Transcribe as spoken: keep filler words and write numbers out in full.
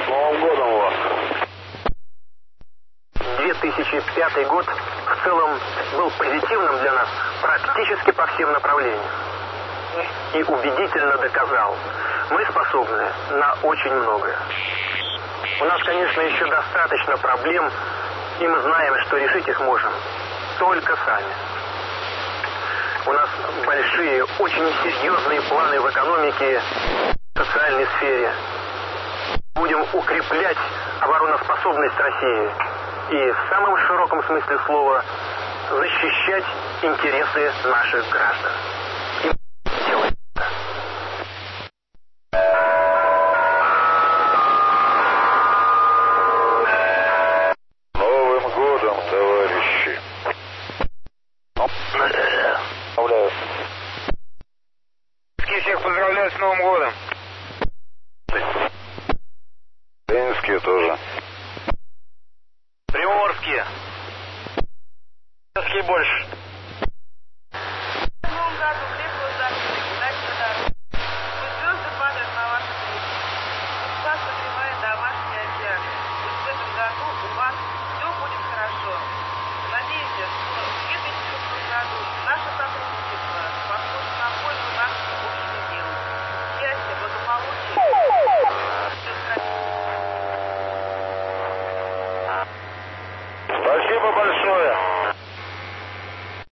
Новым годом вас! две тысячи пятый год в целом был позитивным для нас практически по всем направлениям. И убедительно доказал, мы способны на очень многое. У нас, конечно, еще достаточно проблем, и мы знаем, что решить их можем только сами. У нас большие, очень серьезные планы в экономике, в социальной сфере. Будем укреплять обороноспособность России и в самом широком смысле слова защищать интересы наших граждан. И мы делаем это. Новым годом, товарищи! Поздравляю. Всех поздравляю с Новым годом. Ленинские тоже. Приморские. Приморские больше.